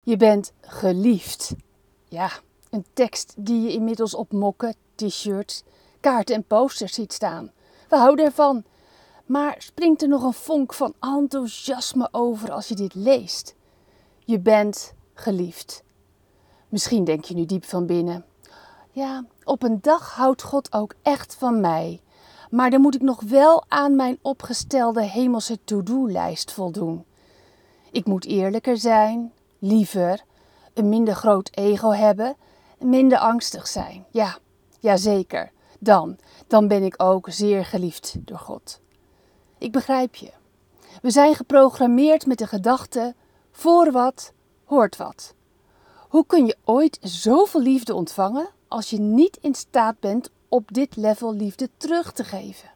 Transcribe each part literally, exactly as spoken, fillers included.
Je bent geliefd. Ja, een tekst die je inmiddels op mokken, t-shirts, kaarten en posters ziet staan. We houden ervan. Maar springt er nog een vonk van enthousiasme over als je dit leest? Je bent geliefd. Misschien denk je nu diep van binnen. Ja, op een dag houdt God ook echt van mij. Maar dan moet ik nog wel aan mijn opgestelde hemelse to-do-lijst voldoen. Ik moet eerlijker zijn, liever, een minder groot ego hebben, minder angstig zijn. Ja, jazeker. Dan, dan ben ik ook zeer geliefd door God. Ik begrijp je. We zijn geprogrammeerd met de gedachte, voor wat, hoort wat. Hoe kun je ooit zoveel liefde ontvangen als je niet in staat bent op dit level liefde terug te geven?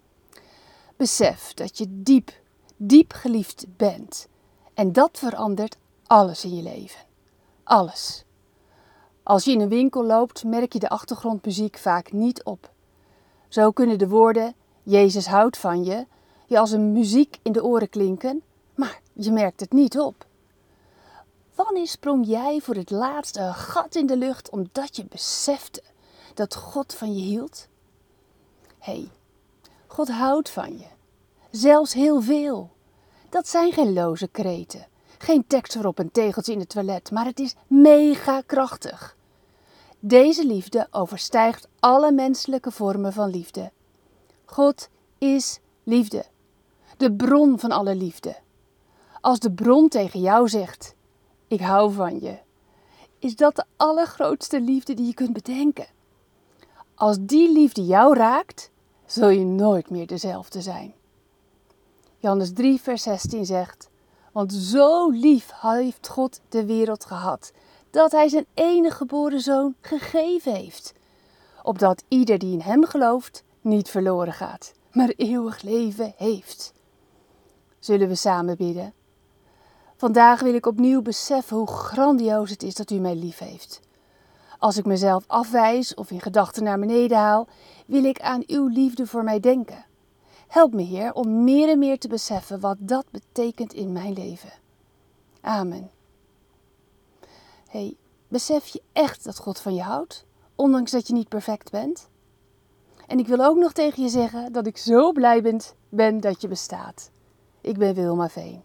Besef dat je diep, diep geliefd bent. En dat verandert alles in je leven. Alles. Als je in een winkel loopt, merk je de achtergrondmuziek vaak niet op. Zo kunnen de woorden, Jezus houdt van je, je als een muziek in de oren klinken, maar je merkt het niet op. Wanneer sprong jij voor het laatst een gat in de lucht omdat je besefte dat God van je hield? Hé, hey, God houdt van je. Zelfs heel veel. Dat zijn geen loze kreten. Geen tekst waarop een tegeltje in het toilet, maar het is mega krachtig. Deze liefde overstijgt alle menselijke vormen van liefde. God is liefde. De bron van alle liefde. Als de bron tegen jou zegt, ik hou van je, is dat de allergrootste liefde die je kunt bedenken. Als die liefde jou raakt, zul je nooit meer dezelfde zijn. Johannes drie vers zestien zegt, want zo lief heeft God de wereld gehad, dat hij zijn enige geboren zoon gegeven heeft. Opdat ieder die in hem gelooft niet verloren gaat, maar eeuwig leven heeft. Zullen we samen bidden? Vandaag wil ik opnieuw beseffen hoe grandioos het is dat u mij lief heeft. Als ik mezelf afwijs of in gedachten naar beneden haal, wil ik aan uw liefde voor mij denken. Help me, Heer, om meer en meer te beseffen wat dat betekent in mijn leven. Amen. Hey, besef je echt dat God van je houdt, ondanks dat je niet perfect bent? En ik wil ook nog tegen je zeggen dat ik zo blij ben, ben dat je bestaat. Ik ben Wilma Veen.